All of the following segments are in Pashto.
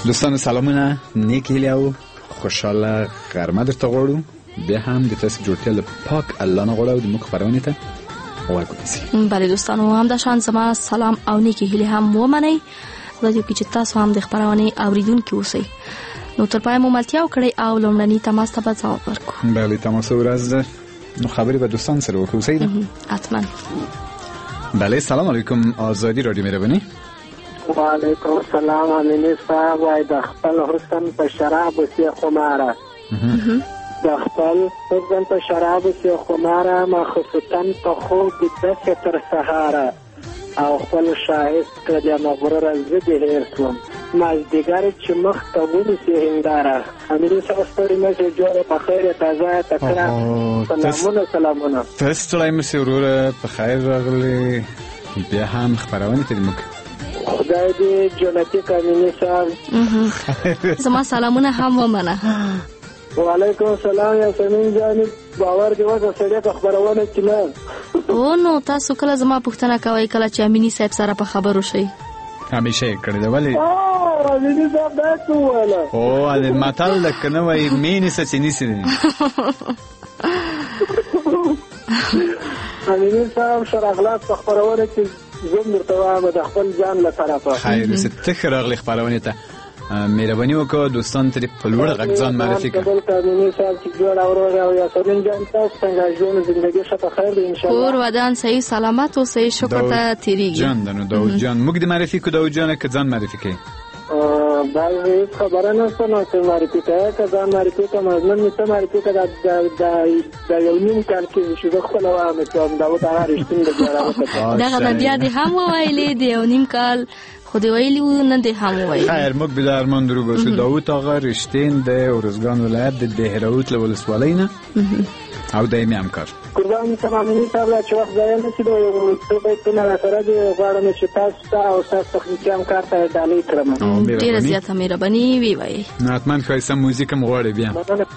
دوستان سلامونه، نیک هیله او خوشحاله غرمه درته غواړو. بیا هم د تاسو جوړتیا له پاک الله نه غواړو د موږ خبرونه ته وګورئ. بله دوستانو، هم د شان زما سلام او نیک هیله هم ومنئ. خدای دې وکړي چې تاسو هم د خبرونه اوریدونکي اوسئ. نو تر پای مو ملتیا وکړئ او لومړني تماس ته به ځواب ورکړو. بله، تماس ورځ ده، نو خبرې به دوستان سره وکړو. صحیح ده؟ حتما. بله، سلام علیکم. آزادی رادیو مهرباني. وعلیکم السلام. امینی صاحب وای د خپل حسن په شراب سی خماره د خپل حسن په شراب سی خماره ما خصوصن په خوب د تر سهاره او خپل شاهد کړه مغرور زده هرڅوم ما دیګر چې مخ ته ونیسي هنداره. امینی صاحب ستوري مې جوړه په خیر تازه تکرار سلامونه. تاسو ټول مې وروره په خیر راغلي. بیا هم خبرونه ته موږ خدای دې جنتی کامینی صاحب زما سلامونه هم ومنه. وعلیکم السلام یاسمین جان. باور دې وکړه سړی په خبرونه کې نه. او نو تاسو کله زما پوښتنه کوئ کله چې امینی صاحب سره په خبرو شئ؟ همیشه کړی دا ولی امینی صاحب دا څه وله؟ او ال متل د کنه وای مینې سچنی سي. امینی صاحب شرغلات په خبرونه کې زم درته وایم د خپل ځان له طرفه. خیر ست راغلی خبرونه ته مهرباني وکړه دوستان ته په لوړ غږ ځان معرفي کړه. امینی صاحب چې جوړ اورو او یاسمین جان تاسو څنګه ژوند زندگی شته خیر دی ان شاء الله. کور ودان صحیح سلامت او صحیح شکر ته تیریږي. جان دنو داود جان موږ د معرفي کو داود جان که ځان معرفي کړي. دا هیڅ خبره نه ستنه چې معرفي کړه که ځان معرفي کړه مزمن نشته معرفي کړه د یو نیم کال کې چې خپل وامه چې دا وته رښتینی دی. دغه بیا دې هم وایلې دی یو نیم کال خو دی ویلی نه دی هم وایي. خیر موږ به درمان درو باسو. داود آقا رشتین د اورزګان ولایت د دهراوت له ولسوالۍ نه او دایمي همکار. قربان سلامونه تابع چې وخت ځای نه چې یو څه به تنه سره دی غواړم چې تاسو او تاسو تخنیکی همکار ته ډالۍ کړم. ډیره زیاته مهرباني وی وای. ناتمن خاصه موزیک هم غواړي بیا.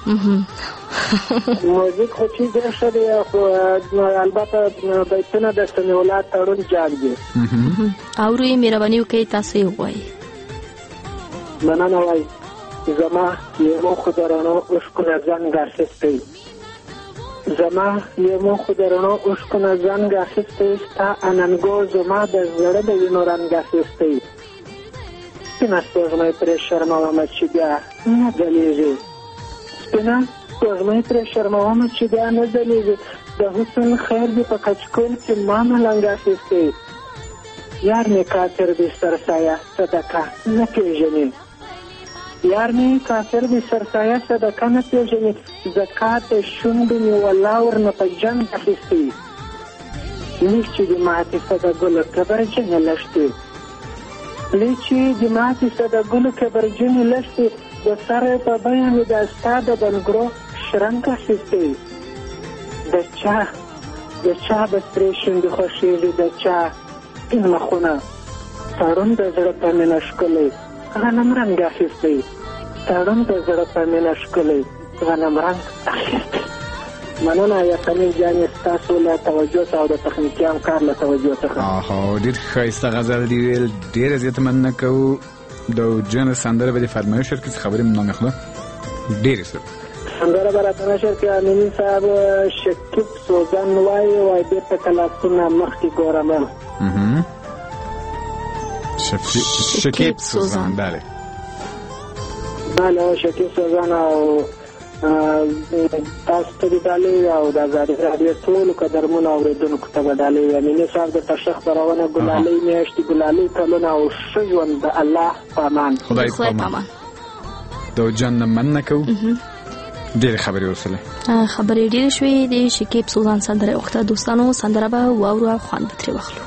موزیک خو چې ډیر ښه دی خو البته بیتونه د سنولات تړون جان دي. او روی مهرباني وکي تاسو یې وای. مننه وای. زما یو خدارانو اشکونه ځان ګرځستي. زما یو خدارانو اشکونه ځان ګرځستي تا اننګو زما د زړه د وینو رنګ ګرځستي. سپینه سپوږمۍ پرې شرمومه چې بیا نه ځلیږي. سپینه سپوږمۍ پرې شرمومه چې بیا نه ځلیږي. د حسن خیر دې په کچکول کې ما ملنګ اخیستی. یار مې کافر دې سرسایه صدقه نه پېژني. یار مې کافر دې سرسایه صدقه نه پېژني. زکات شونډې مې والله ورنه په جنګ اخیستی. لیک چې د ماتې صده ګله کبرجنې لښتې. لیک چې د ماتې صده ګله کبرجنې لښتې د سره په بیه مې د ستا د بنګرو شرنګ اخیستی. د چا به سرې شونډې خوښېږي د چا سپین مخونه. تړون د زړه په مینه ښکلی غنم رنګ اخیستی. تړون د زړه په مینه ښکلی غنم رنګ اخیستی. مننه یاسمین جان ستاسو له توجه او د تخنیکي همکار له توجه څخه. ډېر ښایسته غزل دی ویل. ډېره زیاته مننه کوو. د جان سندره به د فرمایش ورکړي خبرې مو نه خله ډېرې سره سندره به راته نشر کې امینی صاحب شکیب سوزن وای بیرته کلاسونه مخکې ګورم. شکیب سوزن بله شکیب سوزن او تاسو ته ډالۍ او د آزادي رادیو ټولو قدرمنو اورېدونکو ته به ډالۍ. امینی صاحب د تشخ خبرونه ګلالۍ میاشتې ګلالۍ کلونه او ښه ژوند د الله په امان. خدای په امان. د جان نه مننه کوو. ډېرې خبرې ورسله خبرې ډېرې شوې. د شکیب سوزان سندره وخته دوستانو سندره به واورو او خوند به ترې واخلو.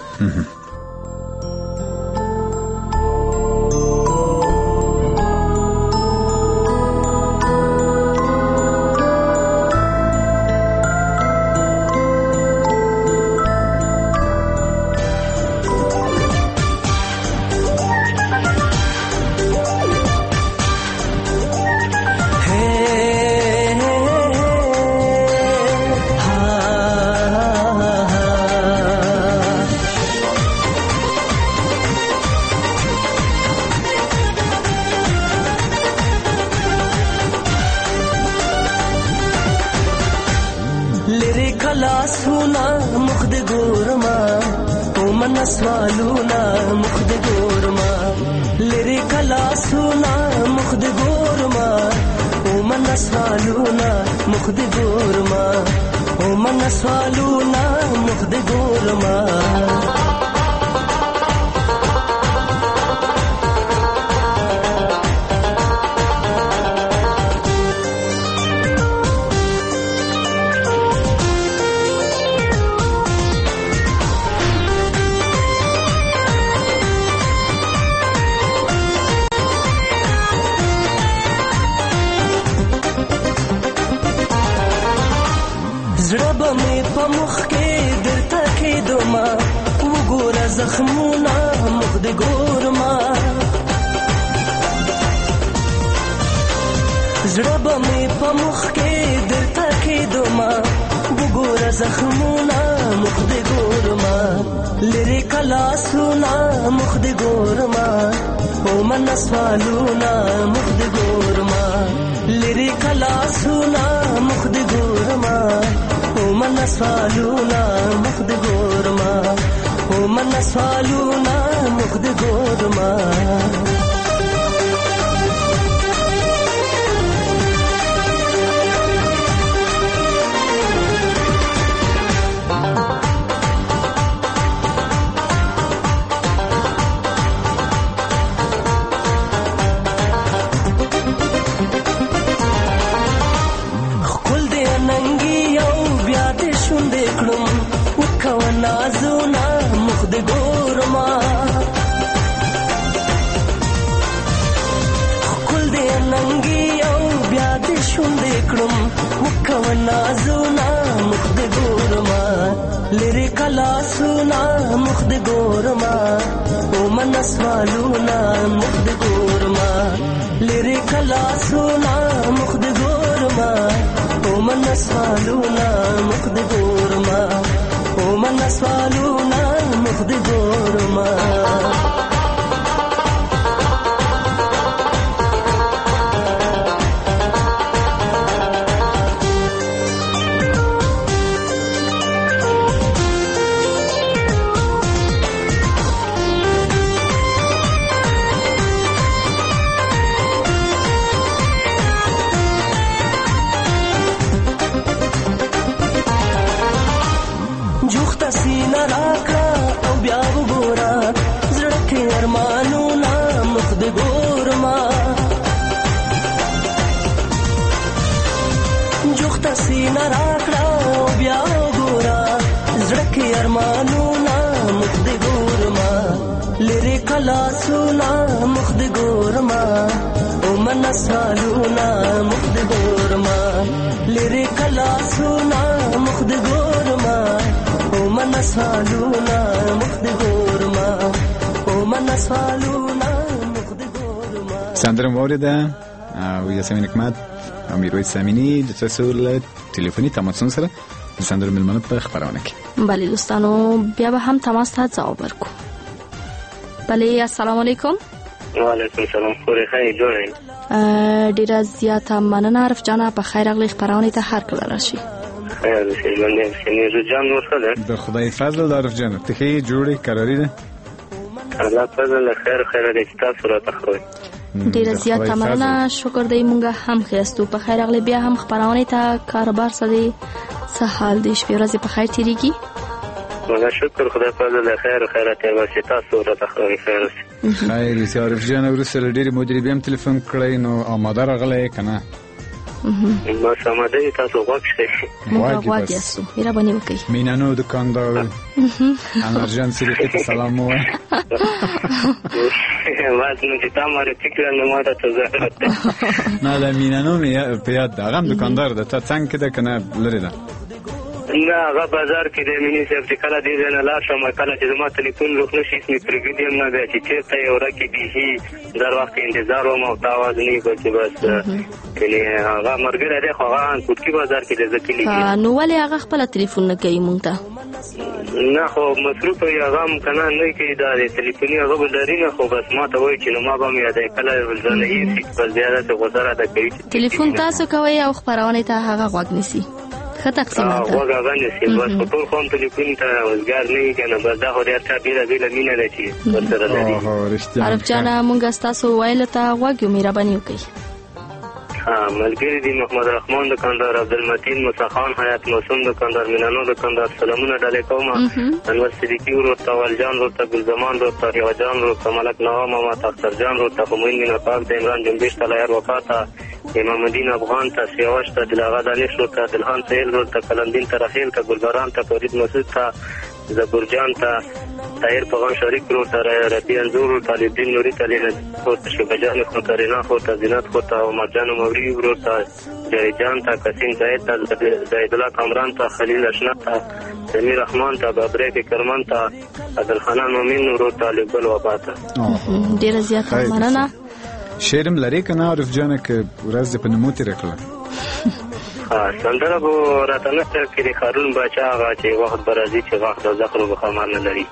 کلاسونه مخ دې ګورما او من سوالونه مخ دې ګورما لری کلاسونه مخ دې ګورما او من سوالونه مخ دې ګورما او من سوالونه مخ دې ګورما مخ کې درته کې دوما وګوره زخمونه مخ دې ګورما زړه به مې په مخ کې درته کې دوما وګوره زخمونه مخ دې ګورما لری کلاسونه مخ دې ګورما او من سوالونه مخ دې ګورما لری کلاسونه مخ دې ګورما من سوالونه مخ دې ګورما او من سوالونه مخ دې ګورما نازونه مخ دې ګورما خل دې ننګي او بیا دې شونډې کړم وکو نازونه مخ دې ګورما لری کلاسونه مخ دې ګورما او من سوالونه مخ دې ګورما لری کلاسونه مخ دې ګورما او من سوالونه مخ دې ګورما او من سوالونه مخ دې ګورما سینه راکړه بیا وګوره زړه کې ارمانونه مخ دې ګورما لری کلاسونه مخ دې ګورما او من سوالونه مخ دې ګورما لری کلاسونه مخ دې ګورما او من سوالونه مخ دې ګورما او من سوالونه مخ دې ګورما سندره موریده او یاسمین حکمت او میرویس سامینی د تاسو له ټلیفوني تماسونو سره د سندرو ملمنو په خبرونه کې. بله دوستانو بیا به هم تماس ته ځواب ورکو. بله السلام علیکم. وعلیکم السلام. خوري خیر جوړی. ډیره زیاته مننه عارف جان په خیر اغلی خبرونه ته هر کله راشي. خیر شي باندې سینې جان ورسره. د خدای فضل د عارف جان ته خیر جوړی قراری ده. الله فضل خیر دې تاسو را تخوي. ډیره زیاته مننه شکر دی مونږه هم خیرستو په خیر اغلی بیا هم خبرونه ته کاروبار سره څه حال دی شپه ورځ په خیر تیریږي. والله شکر خدای فضل خیرات ورسې تاسو را تخوي خیر شي. خیر شي عارف جان ورسره ډیره مدیری بهم ټلیفون کړی نو آماده راغلی کنه. ما سماده تاسو وښه واګي اسو میرا باندې وکي مینانو دکاندار امرجنسي ته سلام وای واسنه چې تاسو فکر نه ماته ضرورت نه دا مینانو په یاد دا غم دکاندار ده ته څنګه ده کنه لري ده نه هغه بازار کې د مینې صاحب چې کله دې نه لا شم کله چې زما ټلیفون روښ نشي سمې پرګدیم نه دی چې چیرته یو راکې دی در وخت انتظار و مو تاواز نه کوي بس کله هغه مرګره ده خو هغه کوټکی بازار کې د ځکلی نو ولې هغه خپل ټلیفون نه کوي مونږ ته نه خو مصروف یې هغه کنه نه کوي دا ټلیفوني هغه بلري نه خو بس ما ته وایي چې نو ما به مې یادې کله ولځنه یې په زیاده غوډره ده کوي ټلیفون تاسو کوي او خبرونه ته هغه غوږ نسی ښه تقسیمات ده وګه غنسي بس په ټول قوم ټلیفون ته وزګار نه وي کنه بس دا خو ډېر چا بیله مینه ده چې ورسره لري. عارف جانه مونږ ستاسو ویلو ته غوږ یو، مهرباني وکړئ. ملګری دي محمد رحمان دکاندار، عبدالمتین موسیخان حیات موسوم دکاندار، مینانو دکاندار، سلامونه ډالې کوم. انور صدیقي ورته، والجان ورته، ګلزمان ورته، ریواجان ورته، ملک نوا ماما ته، اخترجان ورته، خمین مینا پاک ته، عمران جنبش ته، لایر وفاته، امام الدین افغان ته، سیاوش ته، دلاغا دانش ورته، دلخان سهیل ورته، کلندین ته، رحیل ته، ګلباران ته، فرید مسعود ته، زبورجان ته، طاهر پیغام شریک ورته، ربیع انځور ورته، طالبدین نوري ته، لینت ورته، شبجان ورته، رینا ورته، زینت ورته، عمرجان موري ورته، جاویدجان ته، قاسم زاید ته، زاید الله کامران ته، خلیل اشنا ته، سمیر رحمان ته، بابریک کرمان ته، عبدالخنان مومن ورته، لګل وبا ته. ډیره زیاته مننه. شعرم لري کنه عارف جانه که ورځ په نمو تیر کړل؟ سندره به راته نه کړي خارون باچا هغه چې وخت برازي چې وخت د ذخر به خمار نه لري.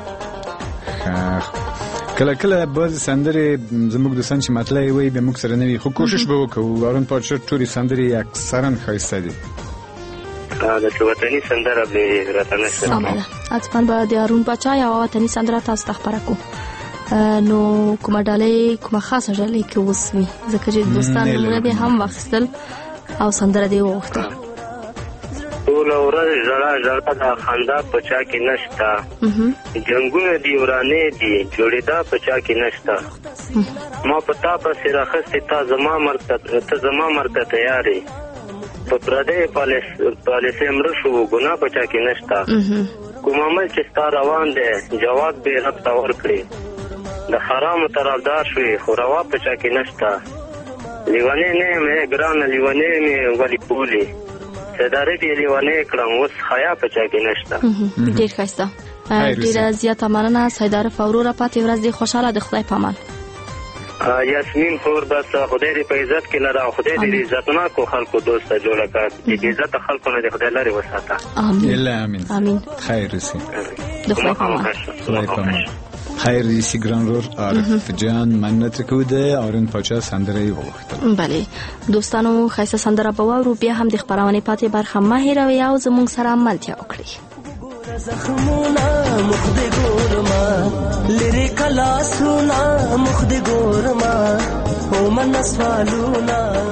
کله بعض سندرې زموږ دوستان چې مطلع وي به موږ سره نه وي، خو کوشش به وکړو. هارون پادشاه ټولې سندرې اکثرا ښایسته دي. د وطني سندره به راته نه سمه اڅپن به د هارون پادشاه یا وطني سندره تاسو ته خبره کو. نو کومه ډالۍ کومه خاصه ډالۍ کې وسوي ځکه چې دوستان موږ به هم واخیستل او سندره دی وغوښته. ټول ورځ ژړا د خندا په چا کې نشته، جنگونه دی ورانه دی جوړېدا په چا کې نشته. ما پتا په سر اخستې تا زما مرته تیارې په پردې پالیسې مړ شو ګناه په چا کې نشته. کوم عمل چې ستا روان دی جواب به رب ته ورکړي، د حرامو طرفدار شوې خو روا په چا کې نشته. لیوانې نه مې ګرانه لیوانې مې ولې بولې صدارې دې لیوانې کړم اوس حیا په چا کې نشته. ډېر ښایسته، ډېره زیاته مننه. سیدعارف وروره پاتې ورځ دې خوشحاله، د خدای په امان. یاسمین خور بس خدای دې په عزت کې لره او خدای دې عزتناکو خلکو دوسته جوړه کړه، چې عزت خلکو نه دې خدای لري وساته. امين امين. خیر رسي د خدای په امان. خدای په امان. خیر رسي ګران رور عارف جان مننه کو ده هارون پادشاه سندره وغوښتل. بله دوستانو خیسته سندره به واورو، بیا هم د خبرونه پاتې برخه مه هیروئ او زموږ سره ملتیا وکړئ. زخمونا مخد گورما لری کلا سونا مخد گورما او من سوالونا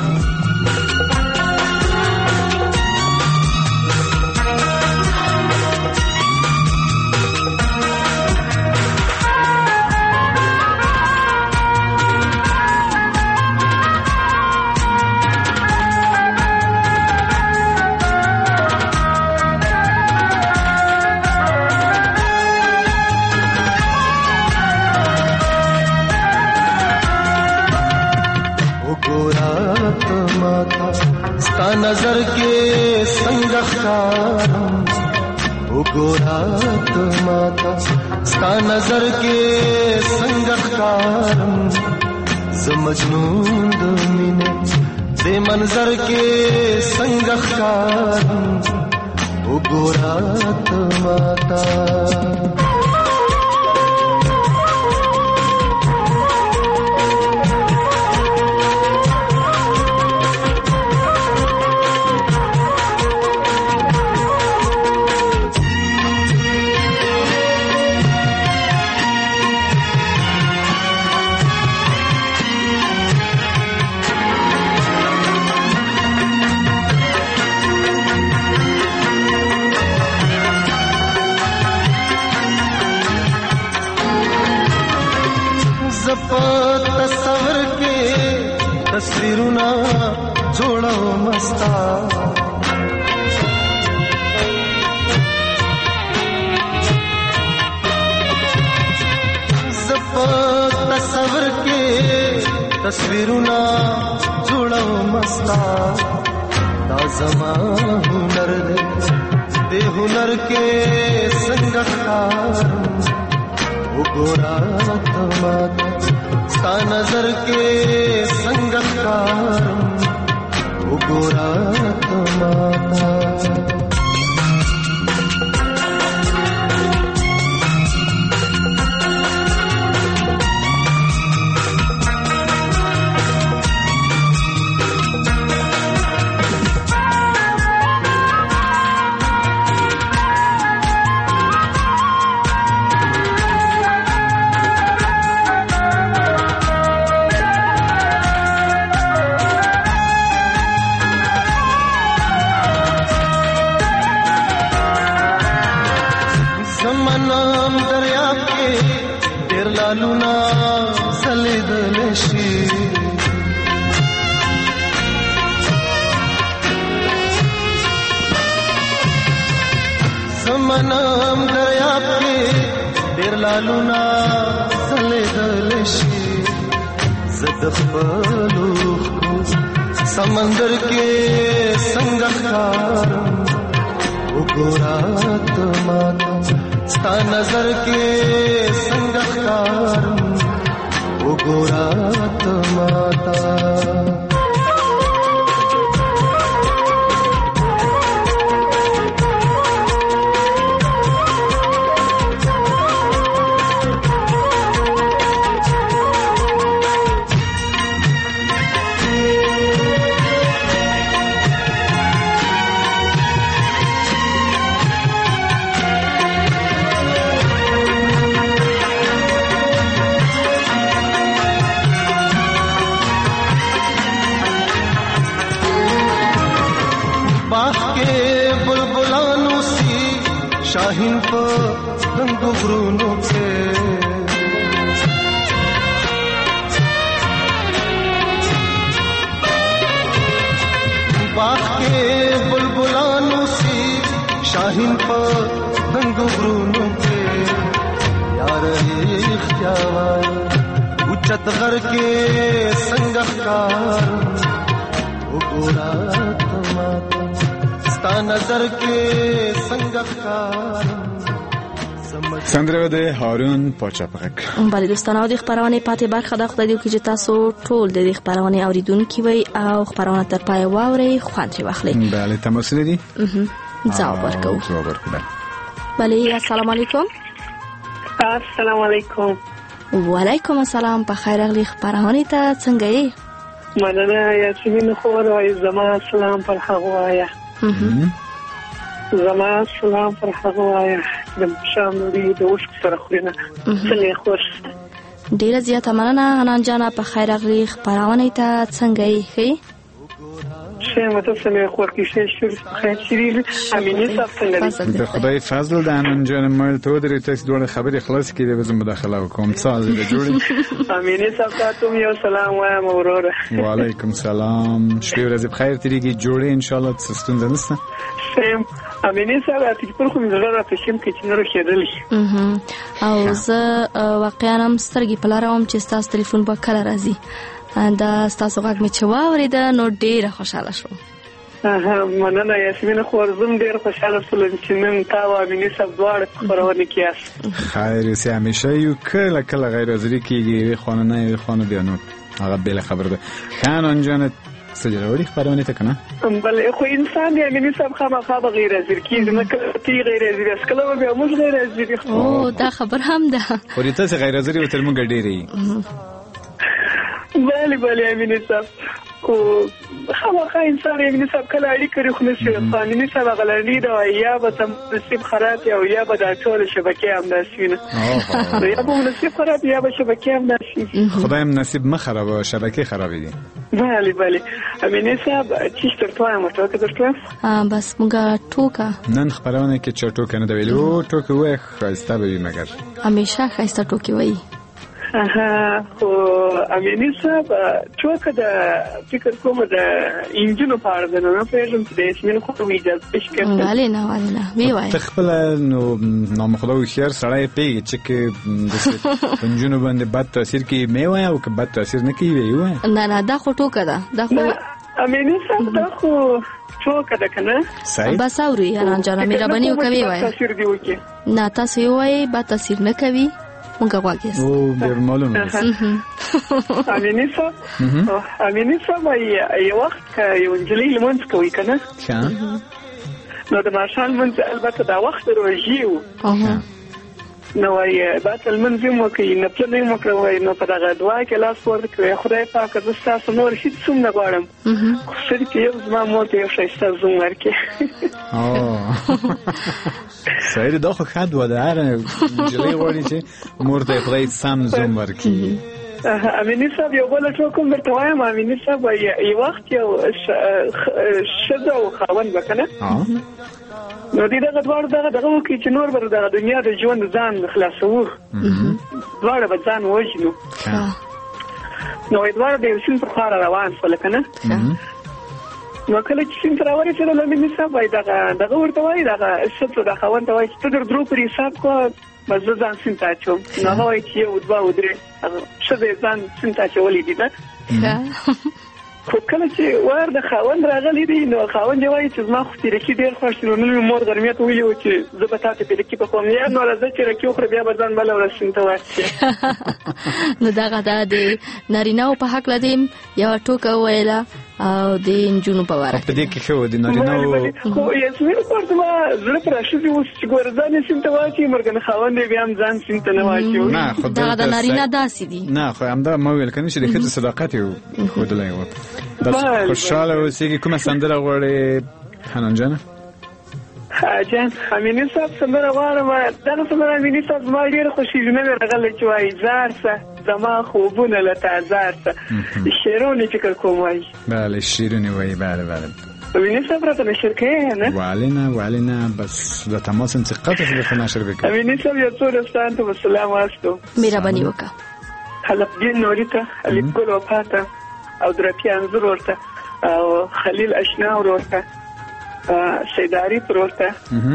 नजर के संगखारम ओ गोरा तो माता स्ता नजर के संगखारम समझनूं दुनिया दे मंजर के संगखारम ओ गोरा तो माता تصور के तस्वीरुना जोड़ो मस्ता तस्वर के तस्वीरुना जोड़ो मस्ता दाजमा हुनर दे हुनर के संगखार ओ गोरा तमाता ता नजर के संगकार ओ गोरा तमाता لالونا زلیدل شي زمنم دریاب کې ډیر لالونا زلیدل شي زد خپلو سمندر کې څنګه ښکارم وګورات ماته ستا نظر کې څنګه ښکارم وګورات ماته शाहीन पे रंग गुरूनों पे बाग के बुलबुलानों सी शाहीन पे रंग गुरूनों पे यार इख्तियार उच्चत घर के संगकार वो गोरा तमाता नظر کې څنګه ښکارم سندره د هارون پاچاپغک. بله دوستانو د خبرونه پاتې برخه د خدای دی چې تاسو ټول د خبرونه اوریدونکي وي او خبرونه تر پای واوري خوند واخلي. بله تماس لري ځواب ورکو. بله السلام علیکم. السلام علیکم. وعلیکم السلام. په خیر اغلی خبرونه ته څنګه یې؟ مننه یاسمین خور او زما سلام پر هغه زما سلام پر هغه وایا د شاملي د وشک سره خورینه څنګه خوش ډیره زیاته مننه انان جانا په خیر اغلی خبرونه ته څنګه یې؟ شه مته څنګه خور کې شه خیر شریل امینه صاحب د خدای فضل د انان جان مال ته درې تاسو دوه خبرې خلاص کړي به زه مداخله وکم څه دې جوړي امینه صاحب تاسو یو سلام وایم وروره. وعلیکم سلام. شپې ورځې بخیر تیریږي جوړې ان شاء الله ستون دنسته سم امینه صاحب تاسو پر کوم ضرر راپښیم کې چې نور کېدلی او زه واقعا هم سترګې پلاروم چې تاسو ټلیفون به کله راځي دا تاسو غږ می چې واورید نو ډیره خوشاله شوم. مننه یاسمین خور زم ډیر خوشاله شوم چې نن تا او امینه صاحب دواړه خبرونه کیاست. خیر سي همیشه یو کله کله غیر حاضری کیږي خانه نه خانه بیانو هغه بل خبر ده خان جان سجلوري خبرونه ته کنه بل خو انسان دی امینه صاحب خامخا غیر حاضر کیږي نه کله غیر حاضر اسکله به موږ غیر حاضر او دا خبر هم ده خو دې تاسو غیر حاضری وتر موږ ډیرې بله امینه صاحب او خامخا انسان امینه صاحب کله اړیکه لري خو نشي قانوني صاحب غلطی دا یا به نصیب خراب یا یا به د ټول شبکه هم نشینه یا به نصیب خراب یا به شبکه هم نشي. خدایم نصیب ما خراب شبکه خراب دي. بله امینه صاحب چې تر توه مو ټوکه درته بس موږ ټوکه نن خبرونه کې چټو کنه دا ویلو ټوکه وای خاسته به مگر همیشه خاسته ټوکه وای. خو امینه صاحب ټوکه د فکر کوم د انجینو په اړه نه پیژم چې د اسمن خو اجازه پېښ کړم. غالي نه وی وای تخپل نو نامخلو خیر سړی پیږي چې د انجینو باندې بد تاثیر کوي مې وای او که بد تاثیر نه کوي وای نه دا خو ټوکه ده دا خو امینه صاحب دا خو ټوکه ده کنه بس اوري انان جان مهرباني وکوي وای تاثیر دی وکي نه تاسو وای بد تاثیر نه کوي مونږ واګیس او ډیر معلومه امینه صاحب یو وخت یو انجلی لمونځ کوي کنه نو د مارشال منځ البته دا وخت روژې و نو وايي بعد المنځ مو کوي نه پلان مو کوي نو په دغه دعا کې لاس ورکړي خدای پاک زه تاسو نور هیڅ څوم نه غواړم خو چې یو زما مور ته یو شایسته زوم ورکړي سایر دا خو خد و داره جلی غواړي چې مور ته خدای سم زوم ورکړي امینی صاحب یو بل ټوکم درته وایم امینی صاحب یو وخت یو ښځه او خاوند به که نه نو دوی دغه دواړو دغه وکړي چې نور به دغه دنیا د ژوند ځان خلاصوو دواړه به ځان وژنو نو دواړه د یو سیند پر خوا روان شول که نه نو کله چې سیند ته راورسېدل امیني صاحب وایي دغه ورته وایي دغه ښځو د خاوند ته وایي چې ته در درو پر حساب کوه بس زه ځان سیند ته اچوم نو هغه وایي چې یو دوه او درې ښځه یې ځان سیند ته اچولی دي نه خو کله چې وار د خاوند راغلی دی نو خاوند یې وایي چې زما خو پیرکي ډېر خوښ دی نو نن مې مور غرمې ته ویلي وو چې زه به تا ته پیرکي پخوم یا نو راځه چې رکي وخوره بیا به ځان بله ورځ سیند ته واچوې نو دغه دا د نارینهو په هکله دې یوه ټوکه وویله او د نجونو په باره په دې کې ښه و د نارینهو خو یاسمین ورته ما زړه پر راښځې اوس چې ګوره ځان یې سیند ته واچوي مرګنه خاوند یې بیا هم ځان سیند ته نه واچوي دغه د نارینه داسې دي نه خو همدا ما ویل کنه چې د ښځو صداقت یې ښودلی و داسې خوشحاله اوسېږي. کومه سندره غواړې حنان جانه؟ جان امیني صاحب سندره غواړم دغه سندره امیني صاحب زما ډېره خوښېږي نه مې راغلی چې وایي زار شه زما خوبونه له تا زار شه شعرونه فکر کوم وایي بله شیرونی وایي بله بله امینی صاحب راته نشر کوي نه ولی نه بس د تماس انتقاطش به نشر بکنم. امینی صاحب یو څو رستان ته سلام واستو مهرباني وکړه حلب دین نوری ته علی ګل وفاته او درپی انزور ورته او خلیل اشنا ورته سیداری پروته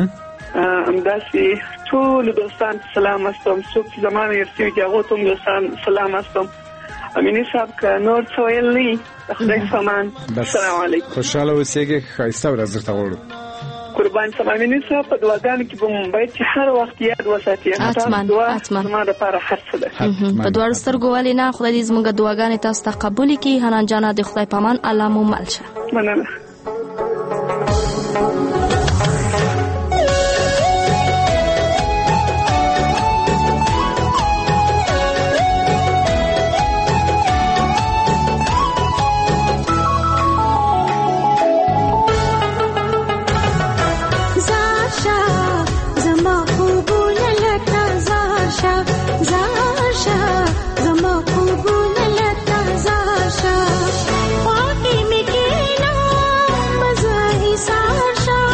همداسې ټول دوستان سلام واستم څوک زمانه یرسي چې هغه ته دوستان سلام واستم. امینی صاحب که نور څه ویل نه خدای سامان السلام علیکم خوشاله اوسېږئ ښایسته ورځ درته غواړو. قربان سم امینی صاحب په دعاګانو کې به مو باید چې هر وخت یاد وساتئ حتما زما دپاره هر څه ده په دواړو سترګو ولې نه خدای دې زموږ دعاګانې تاسو ته قبول کړي. حنان جانه د خدای په امان الله مو مل شه. مننه. Sasha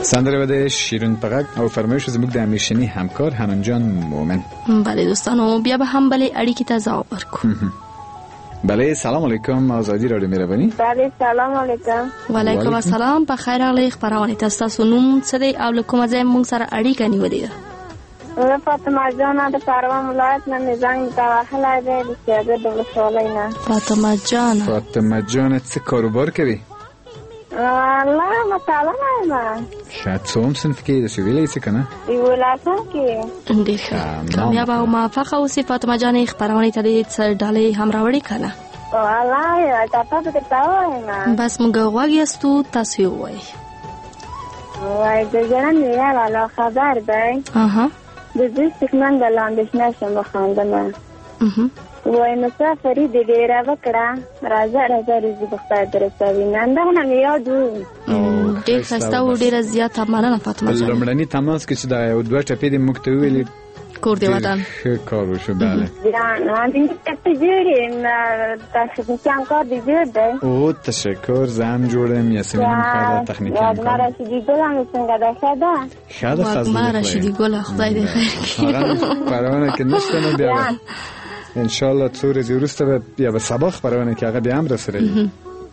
سندره بده شیرین پغک او فرمایش زموږ د همیشنی همکار حنان جان مومن. بله دوستانو بیا به هم بله اړیکې ته ځواب ورکو. بله سلام علیکم آزادی رادیو مهرباني. بله سلام علیکم. وعلیکم السلام. په خیر راغلی خبرونه تاسو نوم څه دی او له کومه ځای مونږ سره اړیکه نیولې ده؟ زه فاطمه جان د پروان ولایت نه زنګ ته وهلی دی د سیاده د ولسوالۍ نه. فاطمه جان څه کاروبار کوي؟ الله مسالمه یم. ښه څوم صنف کې د سویلې څه کنه؟ ولایتم کې. ډېر ښه. کامیاب او موفقه اوسې فاطمه جان. خبرونه ته دې څه ډالۍ هم راوړي کنه؟ والله تاسو ته تاوه بس موږ غواړو یاستو تاسو یې وایي. وای د جنن نه لا خبر دی. د دې څنګه د لاندې نشم خواندنه. وای مسافرې دې ډېر وکړه راځه رزق بخیر درسوي نن دا نه یادو. ډېر خسته او ډېر زیات مننه فاطمه جان. لومړني تماس کې چې دا یو دوه ټپې دې موږ ته ویلې کور دی وطن ښه کار وشو. بله نه دې ته جوړې تاسو څنګه کار دې جوړ دی؟ او تشکر زم جوړم یاسمین خاله تخنیکی ما رشیدی ګل هم څنګه ده ښه ده ما رشیدی ګل خدای دې خیر کړي. پرونه کې نشته نو بیا ان شاء الله څو ورځې وروسته به بیا به سبا خبرونه کې هغه بیا هم رسېږي.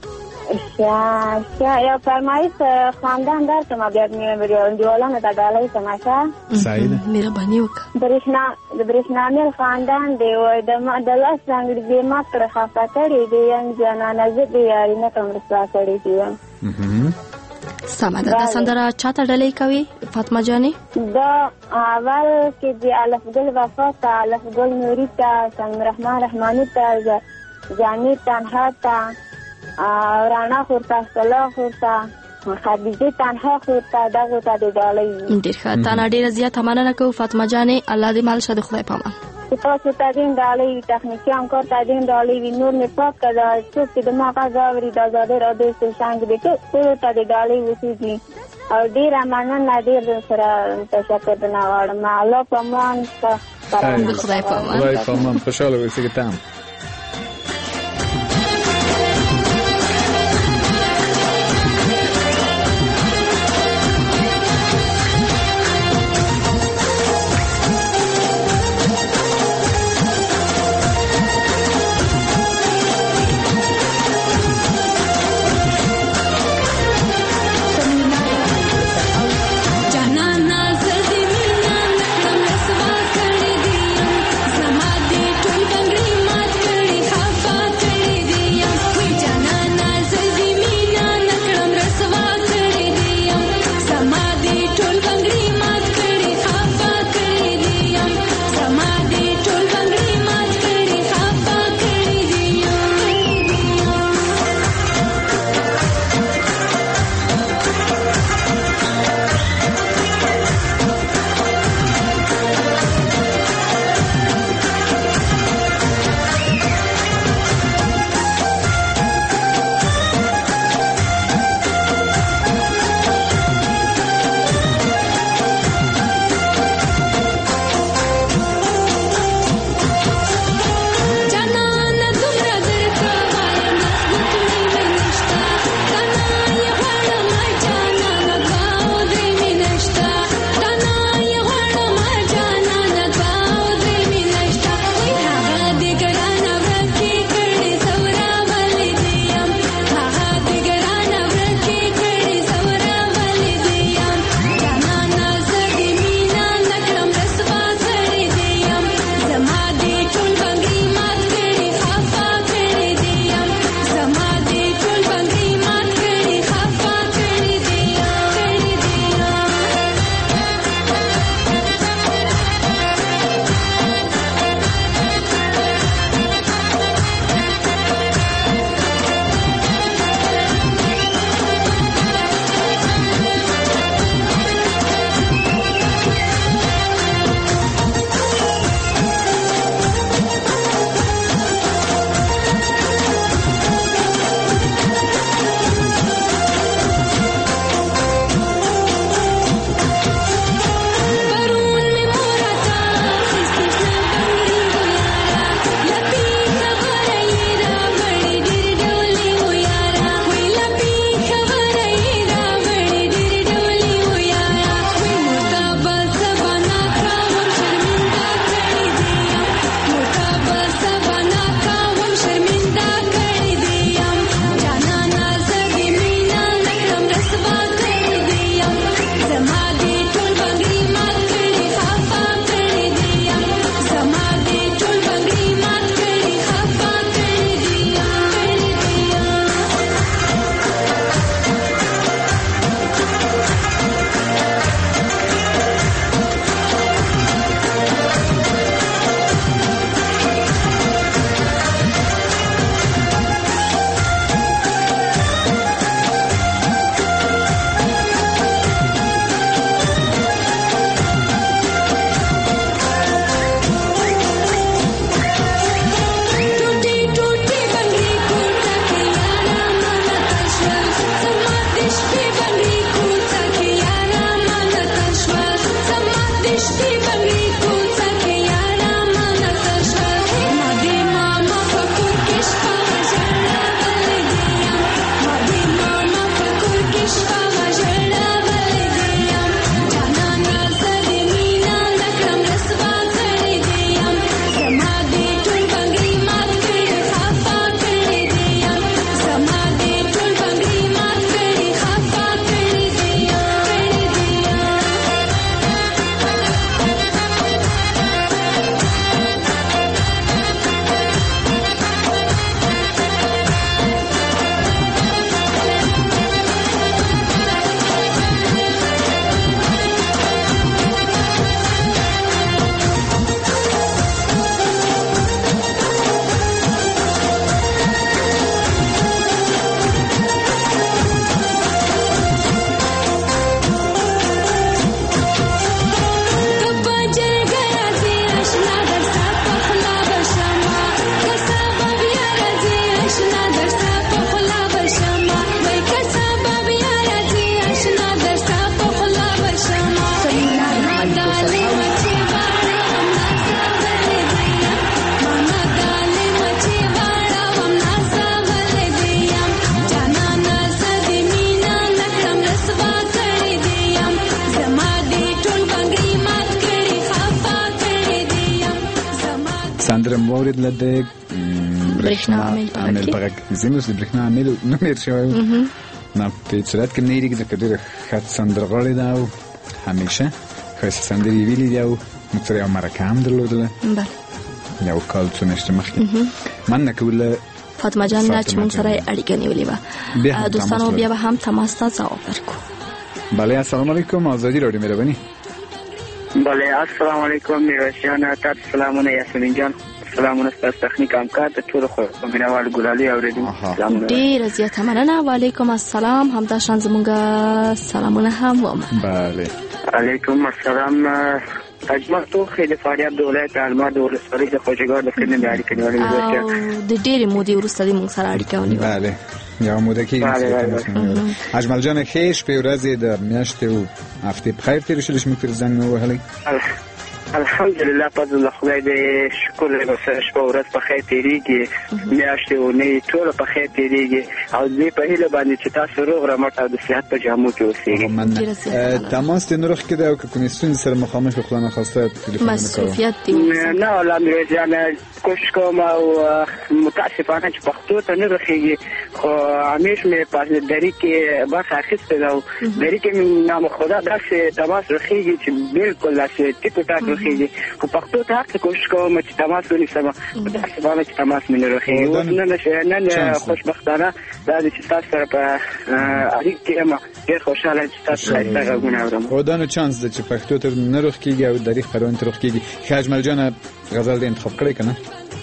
یا فرمایش خواندن در که ما بیاد میرم دیوالان تا ډالۍ تماشا سعیده مهرباني وکړه. برېښنامیل خواندن دی وای د لاس ځانګړي دې ما کړه خفه کړې دي یم جانانه زه دې یاري نه کوم رسوا کړې دي. سمه ده. دا سندره چاته ډالۍ کوي فاطمه جانې؟ دا اول کې د الف ګل وفا ته الف ګل نوري ته سلام رحمان رحماني ته جانې تنها ته رانا خورتا سلا خورتا خدیجه تنها خورتا دغه ته د ډالۍ. ډېر ښه. تا نه ډېره زیاته مننه کوو فاطمه جانې. الله دې مال شه د خدای پامان. تاسو ته دین ډالۍ تخنیکی همکار ته دین ډالۍ وي نور نه پاک کړه څوک چې د ما غږ اوري د آزادۍ راډیو سټیشن کې ټول ته د ډالۍ وسیږي او ډېره مننه ډېر سره تشکر درنه غواړم. الله پامان د خدای پامان. خوشحاله اوسئ که تام. زما دې ټول بنګړي ما در مورد لده برېښنا عامل په غږ زموږ د برېښنا عامل نوم یې شوی نه په صورت کې نه لري ځکه ډېره ښه سندرغاړې ده او همیشه ښایسته سندرې یې ویلي دي او موږ سره یوه مرکه هم درلودله یو کال څو میاشتې مخکې مننه کوو له فاطمه جان نه چې موږ سره اړیکه نیولې وه. دوستانو بیا به هم تماس ته ځواب ورکړو. بله السلام علیکم آزادی رادیو مهرباني. بله السلام علیکم میرویس جان تاسو سلامونه یاسمین جان سلامونه ستاسو تخنیک همکار ته ټولو مینوال ګلالي اورېدونکو سلامونه ډېره زیاته مننه. وعلیکم السلام همداشان زموږ سلامونه هم ومه. بله علیکم السلام اجمل توخی د فاریاب د ولایت المار د ولسوالۍ د خوږګار د کلي د اړیکې نیولې او د ډېرې مودې وروسته دې موږ سره اړیکه ونیوله. بله یوه موده کېږي. اجمل جان ښې شپې ورځې د میاشتې او هفتې په خیر تېرې شولې چې موږ ترې زنګ مو وهلی؟ الحمدلله فضل خدای دې شکر دی سره شپه ورځ په خیر تېرېږي میاشتې اونۍ ټوله په خیر تېرېږي او دې په هیله باندې چې تاسو روغ رمټ او د صحت په جامو کې اوسېږئ. تماس دې نرخ کې دی او که کومې ستونزې سره مخامخ وي خدای نخواسته تلیفون مصروفیت دی نه والله میرویس جان کوشش کوم او متاسفانه چې پښتو ته نه رسېږي خو همیش مې په دري کې برخه اخیستې ده او دري کې مې نامخدا داسې تماس رسېږي چې بالکل داسې ټیک ټاک رسېږي خو پښتو ته هر څه کوشش کوم چې تماس ونیسم متاسفانه چې تماس مې نه رسېږي. اوس نن خوشبختانه دا دی چې تاسو سره په اړیکه کې یم ډېر خوشحاله چې تاسو ښایسته غږونه اورم. او دا نو چانس ده چې پښتو ته نه رخ کېږي او دري خپرونې ته رخ کېږي. ښه اجمل جانه غزل دې انتخاب کړی که نه؟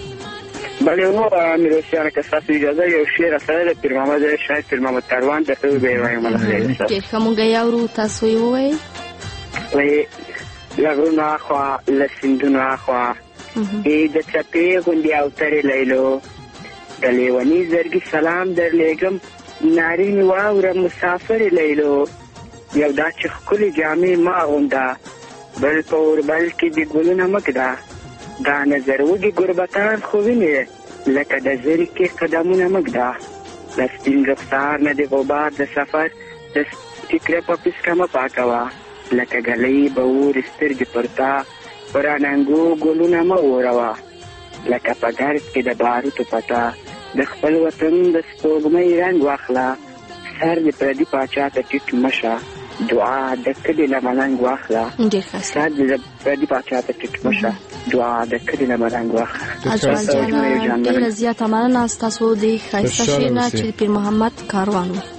بله هو میرویس جان که ستاسو اجازه یو شعر سره د پیر محمد شاید پیر محمد کاروان درته ووایم. ډېر ښه موږ یې اورو تاسو یې ووایئ. وایي له غرونو اخوا له سیندونو اخوا ای د څپې غوندې اوترې لیلو د لیوني زرګي سلام درلېږم نارینې واوره مسافرې لیلو یو دا چې ښکلې جامې مه اغونده بل په اوربل کې دې ګلونه مه ږده دا نظر وږي ګربتان خو وینې لکه د زري کې قدمونه مه ږده د سپین رخسار نه د غبار د سفر د ټیکره په پیسکه مه پاکوه لکه ګلۍ به اور سترګې پر تا په راننګو ګلونه مه اوروه لکه په ګرد کې د باروتو پته د خپل وطن د سپوږمۍ رنګ واخله سر د پردي پاچا ته ټیټ مه شه دعا د کلي نه ملنګ واخله سر د پردي پاچا ته ټیټ مه شه دعا د کلي نه ملنګ واخله. اجمل جان ډېره زیاته مننه ستاسو د ښایسته شعر نه چې پیر محمد کاروان و.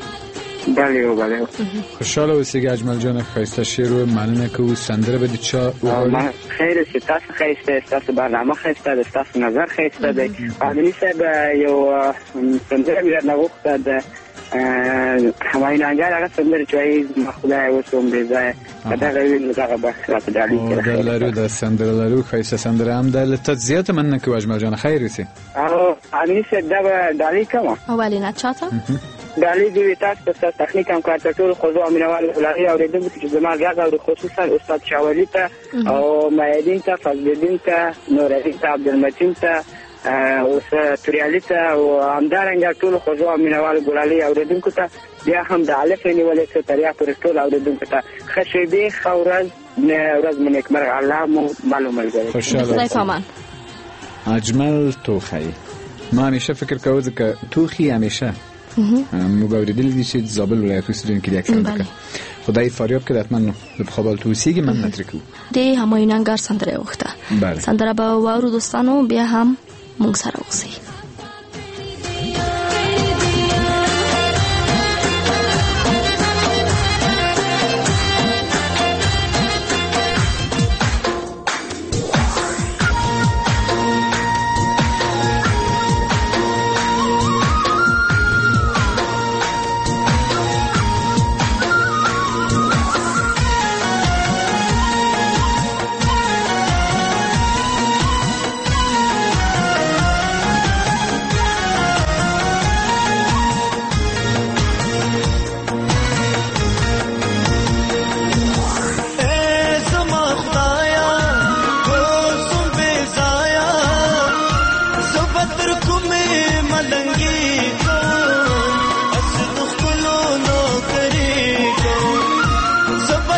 بله خوشحاله اوسېږئ اجمل جان ښایسته شعر و مننه کوو. سندره به د چا وغواړي؟ خیر چې تاسو ښایسته ستاسو برنامه ښایسته ده ستاسو نظر ښایسته دی. قانوني صاحب یو سندره مې درنه غوښته د همایون انجار هغه سندره چې وایي زما خدای اوس هم بې ځایه که دغه وي نو دغه به راته ډالۍ کړه. لرو دا سندره لرو ښایسته سندره هم ده. له تا زیاته مننه کوو اجمل جان خیر اوسې. قانوني صاحب دا به ډالۍ کومه ولې نه چا ته ډالۍ دې وي تاسو ته ستاسو تخنیک همکار ته ټولو خوږو او مینهوالو ګلالي اورېدونکو چې زما غږ اوري خصوصا استاد شاولي ته او مایدین ته فضلالدین ته نورالدین ته عبدالمتین ته اوس توریالي ته او همدارنګه ټولو خوږو او مینهوالو ګلالي اورېدونکو ته بیا هم د الف نیولې څو تریا پورې ټولو اورېدونکو ته ښه شېبې ښه ورځ مو نیکمرغه الله مو مالو ملګری. خدای پامان. اجمل توخی ما همیشه فکر کوم ځکه توخی همیشه موږ اورېدلي دي چې زابل ولایت اوسېدونکي دي اکثر دغه خدای فاریاب کې حتما د پخوال تو اوسېږي من نه ترې کوو. د همایون انګار سندره یې وغوښته. سندره به واورو دوستانو بیا هم موږ سره اوسئ.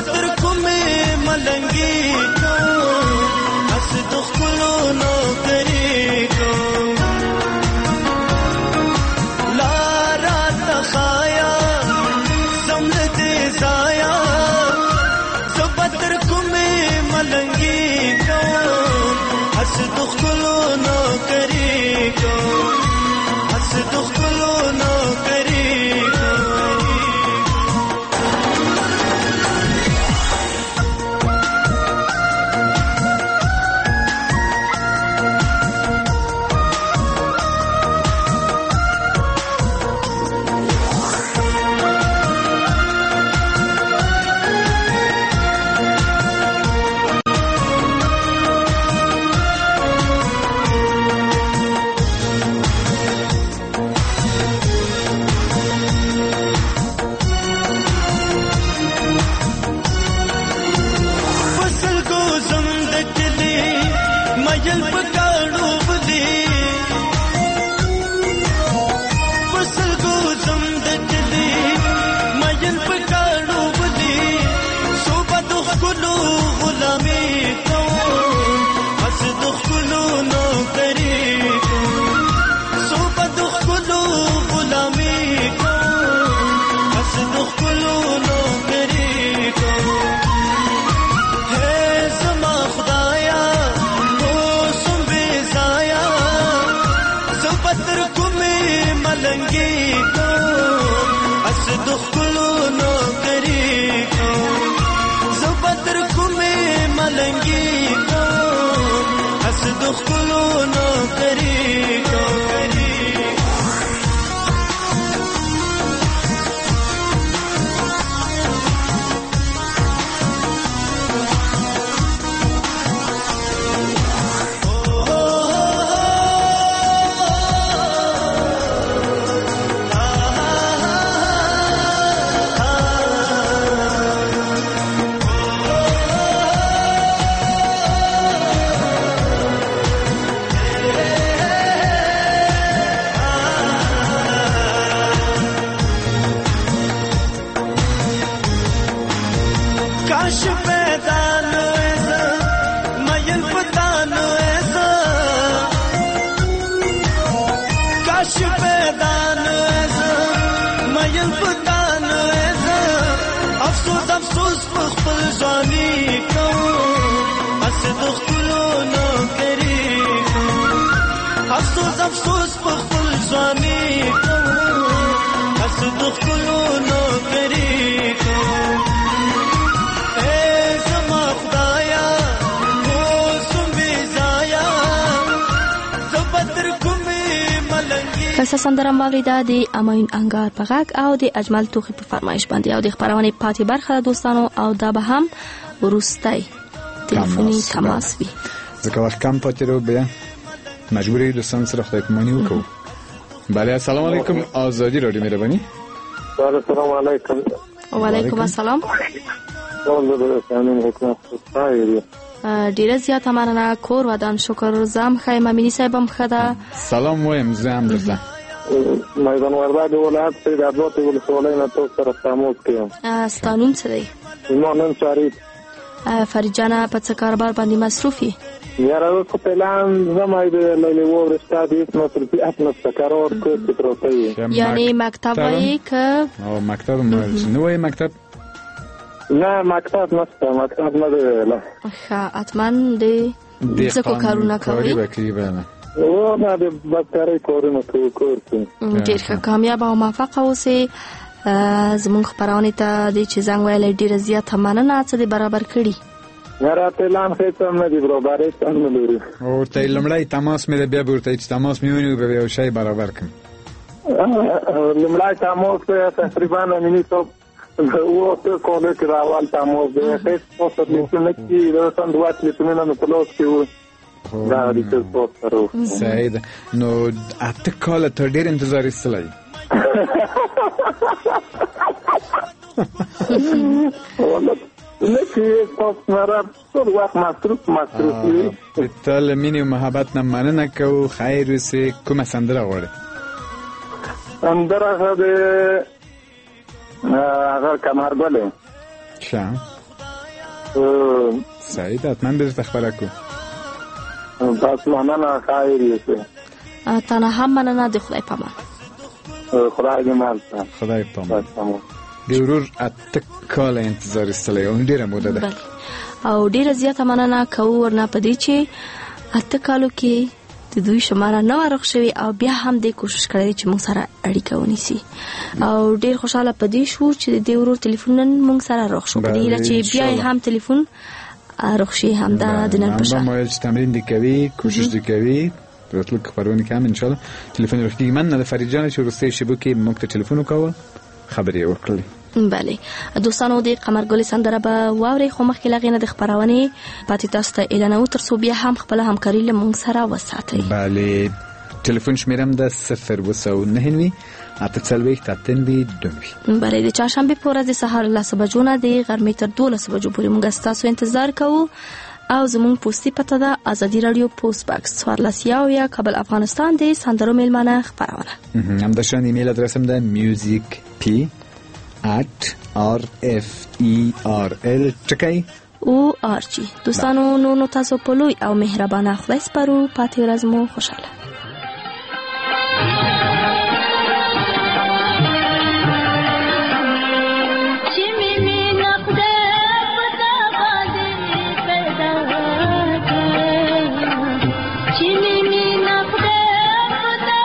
ملنگی کو اس دخلو نو کری زبتر کومې ملنګي کو اس دخلو نو کری کو زبتر کومې ملنګي کو اس دخلو نو کری کو افسوس خپل ځاني کو اس دخلو نو کری افسوس خپل ځاني کو اس دخلو نو کری کو اے زما خدایا او سمې زایا زبتر کومې ملنګي کسه سندره ماوریدا د امین انګار په غږ او د اجمل توخي په فرمایش باندې او د خبرونه پاتې برخه دوستانو او دا به هم ورستای تلیفوني تماس وي ځکه وخت کم پاتې رو بیا مجبوری دوستان سره خدای پامانی وکړو. بله السلام علیکم آزادی رادیو مهربانی. السلام علیکم. وعلیکم السلام. ډیره زیاته مننه کور ودان شکر زم خیم امینی صاحبم خدا سلام وایم زم درته میدان وردګ ولایت سید اباد ولسوالۍ نه تو سره تماس کوم. ستانوم څه دی؟ ایمان شریف. فرید جان په څه کاروبار باندې مصروفي؟ یاره کو پلان زمای د لیلی وور استادی مصرفي خپل کارور کو پروتي یعنی مکتب وای ک او مکتب نو وای مکتب نه مکتب نه لا ښه اتمن دې څه کارونه کوي او نه د بکاري کورونه کوي ډیر ښه کامیاب او موفق اوسئ. زموږ خبرونه ته د چې زنګ ویل ډیر زیات مننه چې برابر کړي. یاره پلان هیڅ نه دی برابر ته نه لري او ته لمړی تماس مې بیا ورته چې تماس میونی به یو شی برابر کړم. لمړی تماس تقریبا مینی ته او ته کوله کې راوال تماس به هیڅ څه نه کی رسند وات لیکونه نه پلوټ کیو دا د څه سره سعید نو اته کال ته ډیر انتظار استلای لکه تاسو مرا ټول وخت مصروف ته لمینی محبت نه مننه کو خیر وسه کومه سندره غواړي؟ سندره ده هغه کمرګله ښه سعید اتمن به تخبره کو تاسو مننه خیر وسه تنه هم مننه د خدای پامان خدای دې مالته خدای پامان ضرور اته کال انتظار استلای اون ډیره موده ده او ډیره زیاته مننه کوو ورنه پدې چې اته کالو کې د دوی شماره نه ورغ شوی او بیا هم د کوشش کړی چې موږ سره اړیکه ونیسي او ډیر خوشاله پدې شو چې د ورور ټلیفون موږ سره راغ شو کله چې بیا هم ټلیفون راغشي هم دا د نن په شان ما چې تمرین وکوي کوشش وکوي راتلو خبرونه کوم ان شاء الله ټلیفون ورکړي من نه فرید جان چې ورسته شبو کې موږ ته ټلیفون وکاو خبرې ورکړي. بله دوستانو د قمرګل سندره به واوري خو مخکې لغینه د خبرونه پاتې تاسو ته اعلان او تر څو بیا هم خپل همکاري له موږ سره وساتئ. بله ټلیفون شمیرم د 029 اتڅلوي تاتنبي دومبي. بله د چهارشنبه په ورځ د سهار له 7 بجو نه د غرمې تر 12 بجو پورې موږ تاسو انتظار کوو او زموږ پوسټي پته ده آزادي رادیو پوسټ باکس 14 یا کابل افغانستان د سندرو میلمانه خبرونه هم د شان ایمیل ادرس هم ده music@rferl ټکی او ارچی. دوستانو نو تاسو په لوی او مهربانه خدای سپارو. پاتې ورځ مو خوشاله. Chimini na khde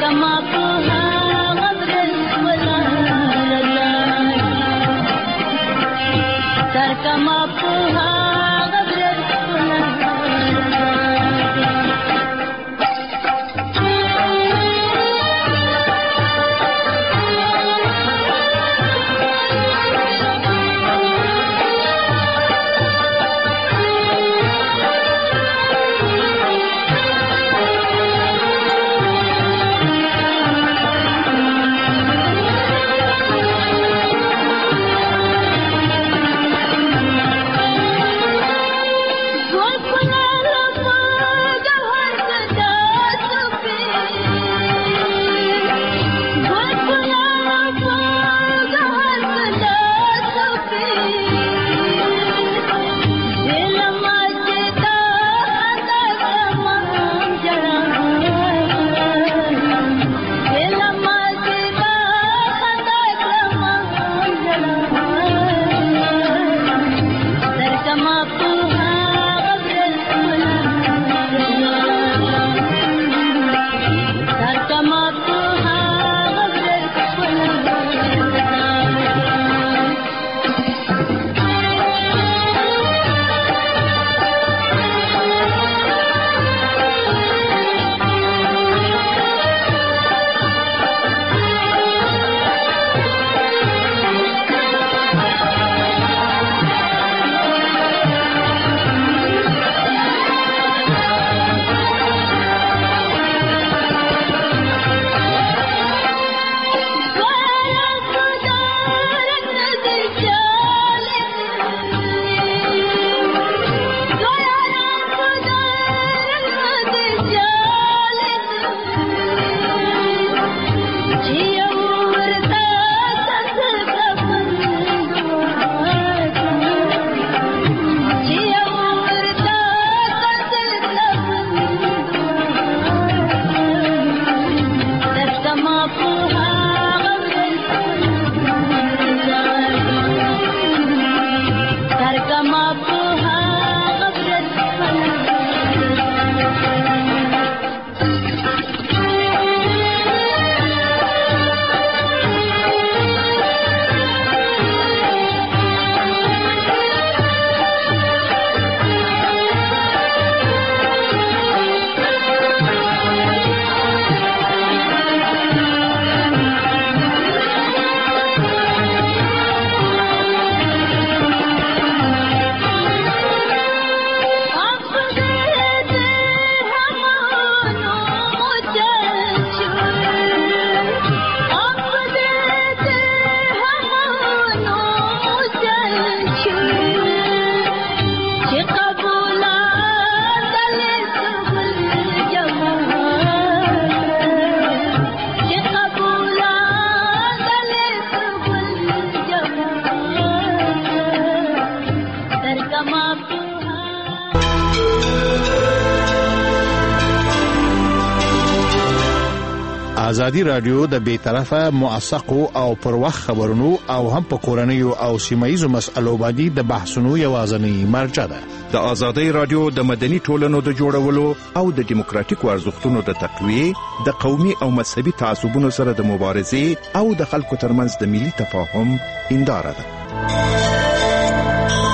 ازادي رادیو د بیطرفه موثقو او پر وخت خبرونو او هم په کورنیو او سیمایي مسألو باندې د بحثونو یوازنی مرجع ده. د ازادي رادیو د مدني ټولنو د جوړولو او د دیموکراتیکو ارزښتونو د تقویه، د قومي او مذهبي تعصبونو سره د مبارزې او د خلکو ترمنځ د ملي تفاهم هنداره ده.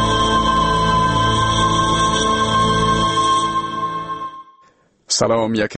سلام.